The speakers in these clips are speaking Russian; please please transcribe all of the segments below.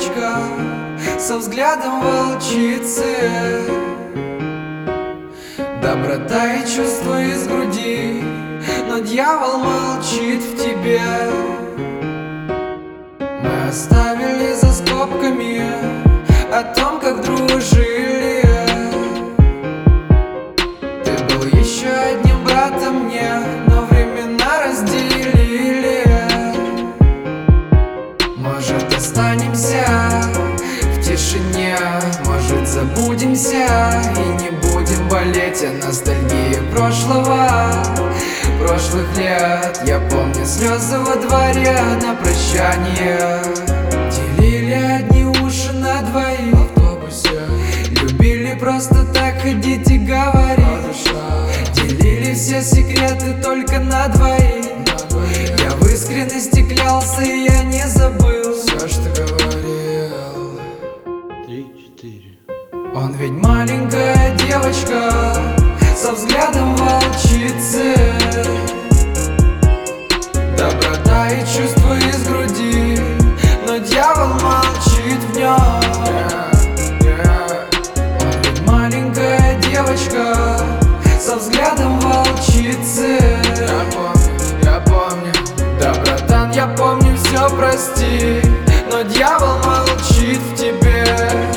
девочка со взглядом волчицы. Доброта и чувство из груди, но дьявол молчит в тебе. Мы оставили за скобками о том, как дружили. Ты был еще одним братом мне, но времена разделили. Может, останемся в тишине, может, забудемся и не будем болеть о ностальгии прошлых лет. Я помню слезы во дворе на прощание. Делили одни уши на двоих в автобусе. Любили просто так ходить и говорить. Делили все секреты только на двоих. Я в искренности клялся, и я не забыл все, что говорил. 3-4. Он ведь маленькая девочка со взглядом волчицы. Доброта и чувство из груди, но дьявол молчит в нем. Он ведь маленькая девочка со взглядом волчицы. Я помню, да, братан, я помню, все прости, но дьявол молчит в тебе.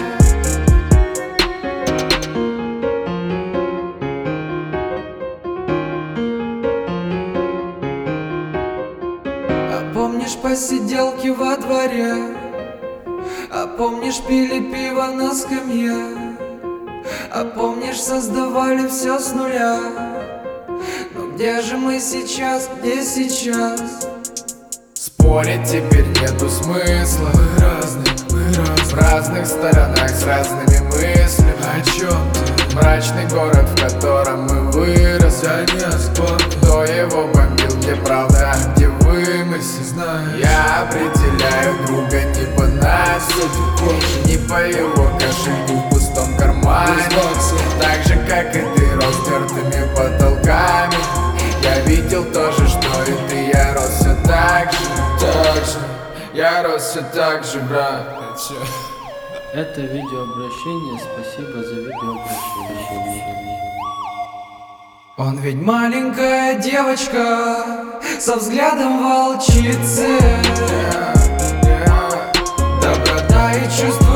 Помнишь посиделки во дворе? А помнишь, пили пиво на скамье? А помнишь, создавали все с нуля? Но где же мы сейчас, где сейчас? Спорить теперь нету смысла. Мы в разных сторонах с разными мыслями. О чем ты? Мрачный город, в котором мы выросли. Кто его бомбил, где правда, а где вымысел? Я определяю друга не по насыпи, не по его кошельку в пустом кармане. Так же, как и ты, растертыми потолками. Я видел то же, что и ты, я рос все так же. Я рос все так же, брат. Это видеообращение. Спасибо за видеообращение. Он ведь маленькая девочка со взглядом волчицы. Доброта и чувство